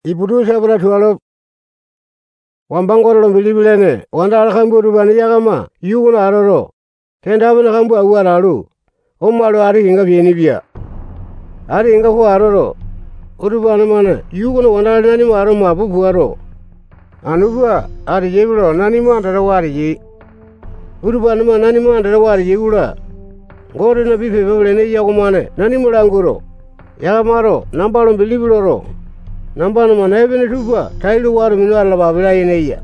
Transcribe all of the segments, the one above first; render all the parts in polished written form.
iputu sabra tualo wambangoro bilibilene wanda alhambu rubani yagama yuguna aroro kendabana kambu awaralu omalo ari inga bienibia ari inga ko aroro urubana mana yuguna wanda nani maro mabu buaro anuba ari yebro nani ma ndara wari yi urubana ma nani ma ndara wari yugura gore na bife bebelene yagumane nani mulanguro yagamaro nambalo bilibiloro nambano manebene tuba tailu waru minu alla babila yeneya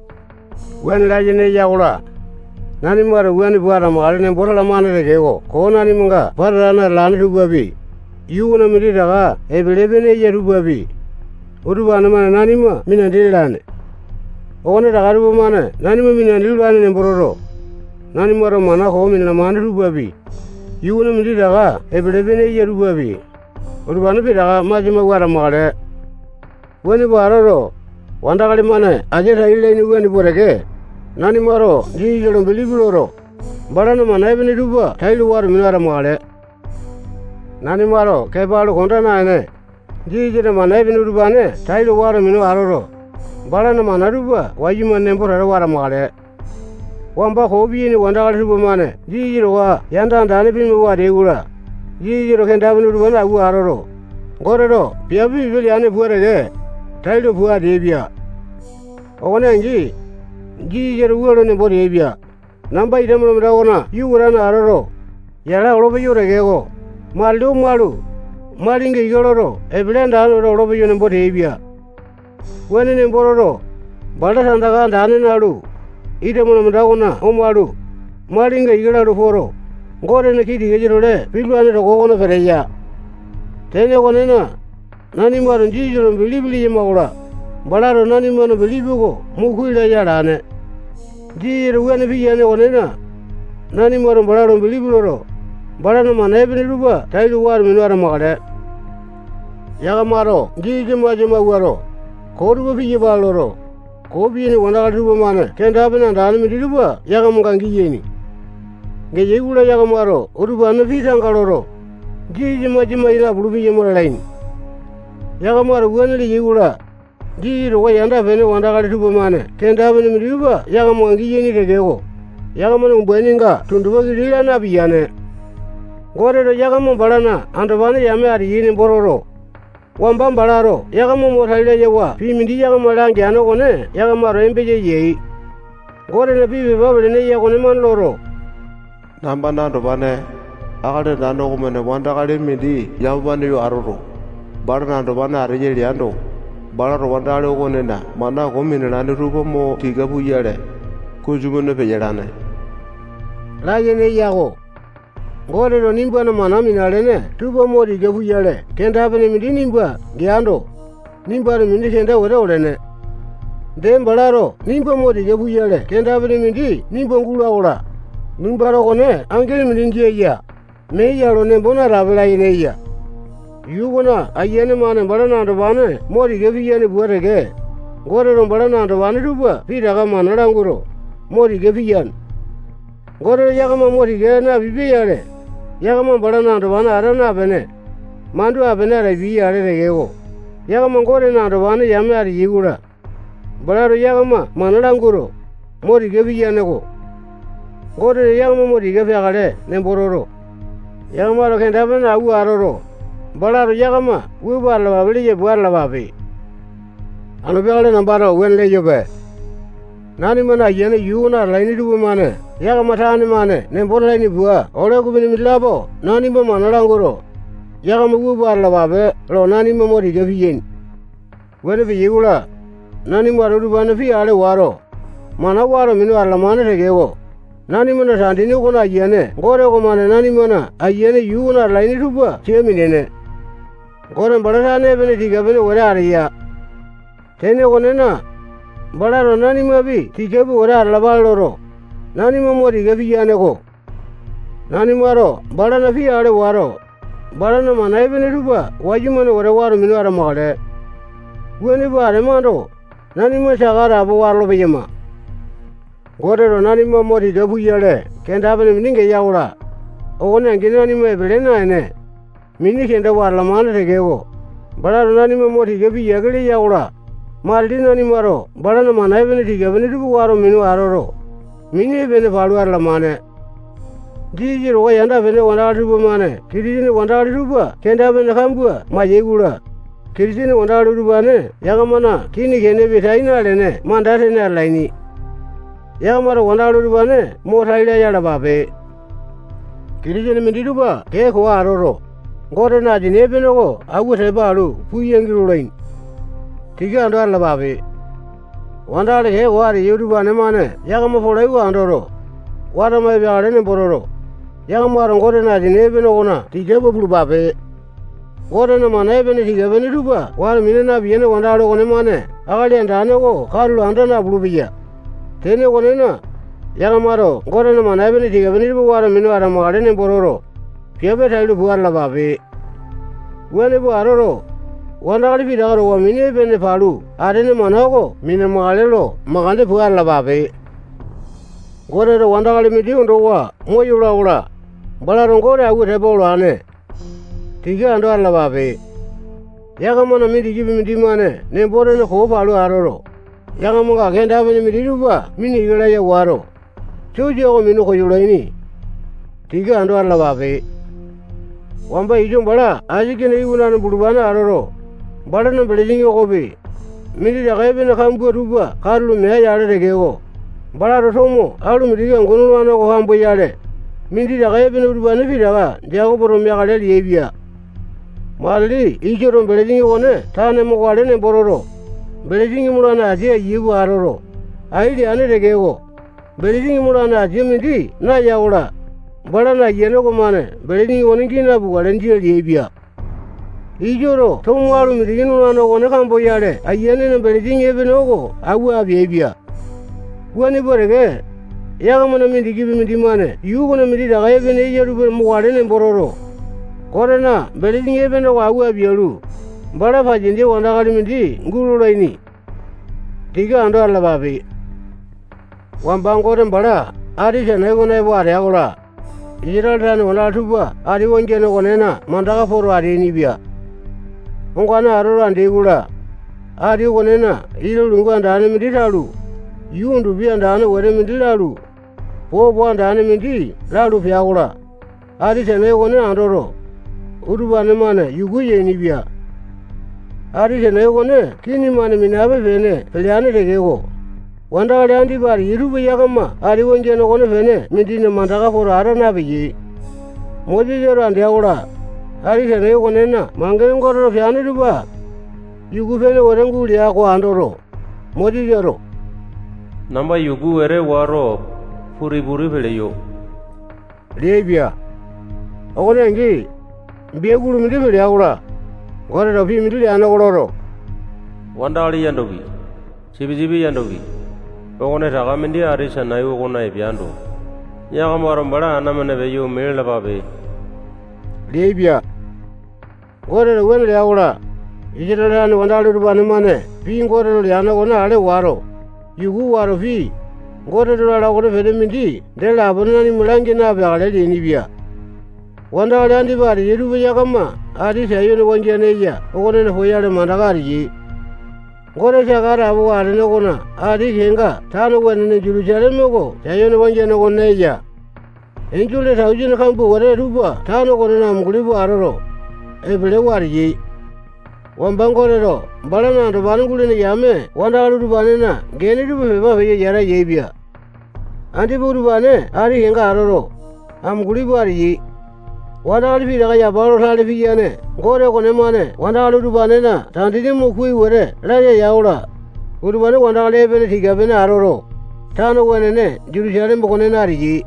wen la yeneya ula nani mara wen buara mare ne borala mane regego ko nani munga barana lana tuba bi yuna miri daga ebelebene ye tuba bi urubana mana nani ma minandilane one daga ruba mana nani ma minandilane ne bororo nani mara mana ko minna mane tuba bi yuna miri daga ebelebene ye tuba bi urubana bi daga majima wara mare wani bararo wanda kali mana ajeta ile ni wani borege nani maro ji jelo bilibiloro barana mana ebeni duba tailu waru minara male nani maro ke balu konda na ne ji jelo mana ebeni duba ne tailu waru minu aroro barana mana duba wajima ne borara wara male wamba ko bi ni wanda kali duba mane ji jelo wa yanda ndane bi mi wa de gura ji jelo ken dabinu duba na wu aroro gorero biabi bili ane borege tailu buat ebia, orang ni, jeru orang ni boleh ebia, nampai dia malam rawona, yuran araro, yara orang bayu regego, malu, maling igororo, ebelen dah orang bayu ni boleh ebia, wan ni bororo, balas andakan dah ni nalu, ida malam rawona, omalu, maling igororo foro, gore ni kiri kejeru le, piluan ni rokok na fereja, tanya konena. nani maro jijoro bilibili yemaura balaro nani mano bilibugo mukuila yarane jiro wene biyane onena nani maro balaro bilibiloro balano manebini ruba tailu war minwara magade yaga maro jijima jima waro koruba biye baloro ko biyeni wanda ruba mane kendabena danu mi ruba yaga mungangi yeni nge yegula yaga maro uruba na bitangaloro jijima jima ila bulubi yemora laini yagamara wenli yigura jiro wa yanda bene wanda kali tuba mane kenda bene miruba yagamangi yeni regego yagamana mbweninga tunduba gilila na biyane gorero yagamu balana andobane yame ari yini bororo wamba balaro yagamu motaile yewa pimindi yagamalangi ano kone yagamaro embeje yei gorero bibi babele ne yagone man loro namba nandobane akade nando kumene wanda kali mindi yambane yo aroro barana ndo bana arejeli ando bararo wanda ale ko nena mana ko minna ne rubo mo tiga bu yare ko jumone be yarane la yene yago gore ro nimba na mana minale ne tubo mo tiga bu yare kenda bene mindi nimba giando nimba ro mindi kenda wore ore ne den bararo nimba mo tiga bu yare kenda bene mindi nimba ngula ora nimba ro ko ne angeli mindi ya me yaro ne bona rabela yene ya yuguna ayene mane barana ndo bane mori gebi yene buarege gore ro barana ndo bane ruba piraga manaranguro mori gebi yan gore yagama mori gena bibi yare yagama barana ndo bane arana bene mandu abene re bi yare regego yagama gore na ndo bane yame ari yigura bararo yagama manaranguro mori gebi yane go gore yagama mori gebi agare ne bororo yagama ro kenda bene awu aroro balaro yagama wibar la babili buar la babi anu begale nambaro wenle yobe nani mana yene yuna laini dubu mane yagama tani mane ne borla ni bua ore ku bini milabo nani ma manarangoro yagama wibar la babe lo nani ma mori gabiyen wene bi yigula nani maro dubana fi ale waro mana waro minu alla mane regego nani mana tandini kona yene gore ko mane nani mana ayene yuna laini dubu cheminene gore barane bene tiga bene wore ariya tene konena bararo nani mabi tiga bu wore labaloro nani mamori gabi yane ko nani maro barana fi ale waro barana manai bene ruba wajimane wore waro minwara magade wene bare mando nani ma sagara bo warlo bejema gore ro nani mamori gabu yale kenda bene minge yaura ogone ngina ni me bele na ne mini kenda war la mane regego Balaro nani mo tigabi yagli yaura. Maldi nani maro balana manai bene tigabene rubu waro minu aroro. Mini bene palu arla mane. Jiji roga yanda bene wandali rubu mane. Kirijini wandali rubu kenda bene kambua majegula. Kirijini wandali rubu ane yagamana kini kene betaina lene mandate ne laini. Yagamara wandali rubu ane mo thaila yala babe. Kirijini mindi rubu ke ko aroro. Ngore na jine bene ko awu tebalu puyengiru lain. Tiga ando arla babe. Wandali ke ko ari yurubu ane mane yagama folai ko andoro. Wara mai biare ne bororo. Yagamara ngore na jine bene kona tiga bulu babe. Ngore na manai bene tiga bene ruba wara mine na biene wandali kone mane agali andane ko karu andana bulu biya. Tene kone na yagamaro ngore na manai bene tiga bene ruba wara mine wara magale ne bororo. Piabe tailu buar la babe. Wene bu aroro. Wandali bidaro wa mine bene palu. Arene manako mine magalelo magande buar la babe. Ngore ro wandali midi undo wa moyula ula. Balaro ngore awu tebolo ane. Tiga ando arla babe. Yagamana midi gibi midi mane ne bore ne ko palu aroro. Yagamunga kenda bene midi ruba mini yula ya waro. Chuji ko minu ko yulaini. Tiga ando arla babe. Wamba ijum bala ajikene iwunan bulubana aroro. Bala na belejingi okobe. Midi da kaibe na kambu ruba karlu meha yale regego. Bala rotomo alu midi ga ngonulwana ko kambu yale. Midi da kaibe na ruba na fidaga jago boro meha kale liebia. Mali ijoron belejingi one tane mo kwale ne bororo. Belejingi mulana ajia yibu aroro. Aidi ane regego. Belejingi mulana ajia midi na yaula. Bala na yeno ko mane beleni wonki na bu galen ji liebia ijoro tomwalu mi diginu na no ne kan boyale ayene ne beleni ngebe no ko awu abiebia woni borege yaga mona mi digibi mi dimane yugo na mi diga yebe ne yeru mo wale ne bororo korena beleni ngebe no awu abielu bala fajinde wanda gali mi di nguru laini diga ando alla babe wambang koren bala ari jane ko ne bo are agola Ijiral wala tuba ari wonje no konena mandaka foro ari ni biya ngwana aroro ande gula ari konena ilu lungu ndane miditalu yundu biya ndane wore midilalu bo ndane midi lalu biya gula ari tene kone andoro urubane mane yugu ye ni biya ari tene kone kini mane minabe fene pelyane regego wanda wale andi bari irubu yakama ari wonje no kone fene midine mandaka foro arana biyi moji jero andi agula ari tene kone na mangene ngoro fyane ruba yugu fene worengu liya ko andoro moji jero namba yugu were waro puri fele yo lebia ogone ngi biegulu midi fele agula ngore do fi midi ana goloro wanda wali yandogi jibi yandogi ogone taga mindi ari sanai ogona ebiando nyaga maro bala anamane be yo mele babe lebia ngore do wene agula ijirana wanda lu bane mane fi ngore do yana gona ale waro yugu waro fi ngore do la gore fede mindi de la bonani mulangi na be ale ni bia wanda wale andi bari yeru be yakama ari sayo ne wonje ne ya ogone ne hoyale mandagari yi ngore chagara abo are ne gona ari henga tano wene ne julu jale mego sayo ne wonje ne gona ya enjule tawji ne kambu wore ruba tano gona na mugulibu aroro ebele wari yi wambangore ro balana ndo banungule ne yame wanda lu bane na gene ruba beba be yara yebia andi buru bane ari henga aroro amgulibu ari yi wanda ali daga ya baro tale fiyane ngore ko ne mane wanda ali rubane na tandini mu kui wore la ya yaula urubane wanda ali be ne tiga be na aroro tano wene ne juru jare mo kone na riji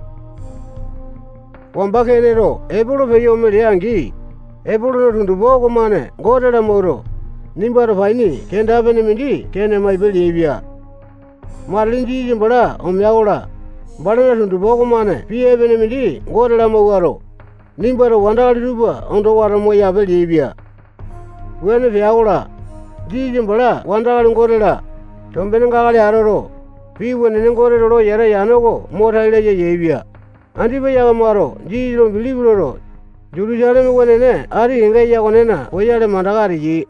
wamba kene ro ebulu be yo me yangi ebulu no tundu bo ko mane ngore la moro nimbaro faini kenda be ne mindi kene mai be libia marlinji jimbara omyaula bala tundu bo ko mane piye be ne mindi ngore la mo waro nimbaro wanda ruba ondo wara mo ya be libia wene fiaula jijin bala wanda ngorela tombene ngagali aroro pi wene ngorelo yara yanogo mo thaile ye yebia andi be ya maro jijiro bilibiro Jerusalem wenene ari inga yagonena oyale mandagariji.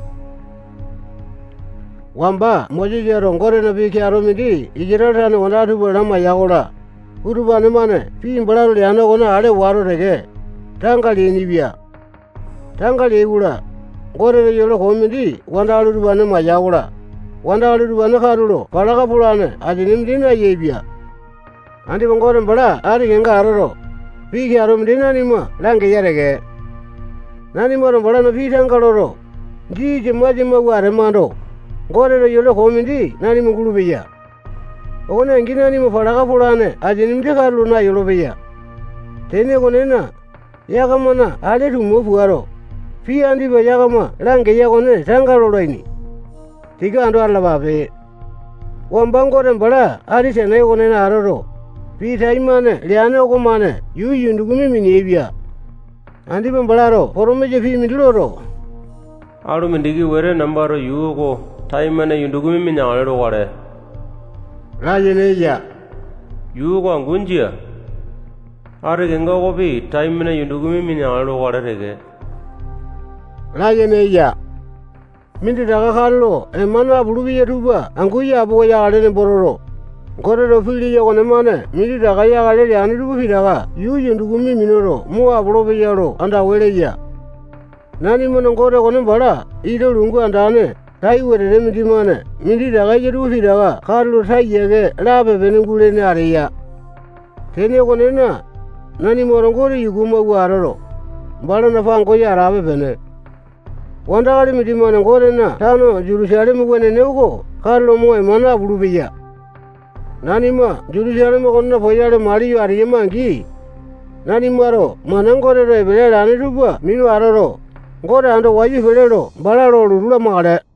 Wamba mojijero ngore na biki aromidi ijirarane wandatu bolama yagola. Urubane mane fi imbalaro liana gona ale waro rege. Tangali nibia. Tangali egula. Ngore re yolo komidi wandalu rubane ma yagola. Wandalu rubane karulo palaka pulane ajinimdina yebia. Andi ngore mbala ari genga aroro. Biki aromidina nima lange yarege. Nani moro mbala na fi tangaloro. Ji majima ware mando. Ngore re yolo komidi nani mungulu beya. Ogone ngina ni mo palaka pulane ajinimde karulo na yolo beya. Tene gonena yagamana ale rumo fuaro. Fi andi ba yagama lange yagone tangaloro ini. Tiga ando alla babe. Wambangore mbala ari sene gonena aroro. Fi taimane liane ogomane yu yundugumi minibia. Andi bambalaro poromeje fi midloro. Alu mindigi were nambaro yugo taimane yundugumi minyalero ware. Rajeneja. Yugo angunjia. Are genga gobi taimane yundugumi minyalero ware rege. Rajeneja. Mindi daga kallo emana bulubi yetuba anguya abo ya alene bororo. Ngore do fili yagone mane mindi daga ya alene ani dubu fidaga yu yundugumi minoro muwa bulobe yaro anda weleja. Nani mono ngore gone mbala ido lungu andane tai were mindi mane mindi daga yetubu fidaga kallo tai yege labe benengule ne areya. Tene gone na nani mono ngore yuguma waroro. Mbala na fango ya rabe bene. Wandagali midimane ngore na tano Jerusalem wene neugo kallo mo emana bulubeya. Nani ma Jerusalem gonna foyale mariyo ariyemangi. Nani maro manangore re bele lani ruba minu aroro. Ngore ando waji felero balaro lulula mare.